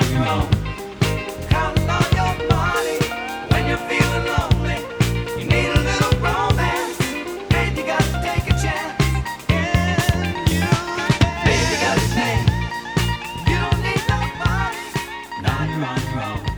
your own. Counting on your money when you're feeling lonely. You need a little romance, babe. You got to take a chance in you. Baby, got his name. You don't need nobody. Now you're on your own.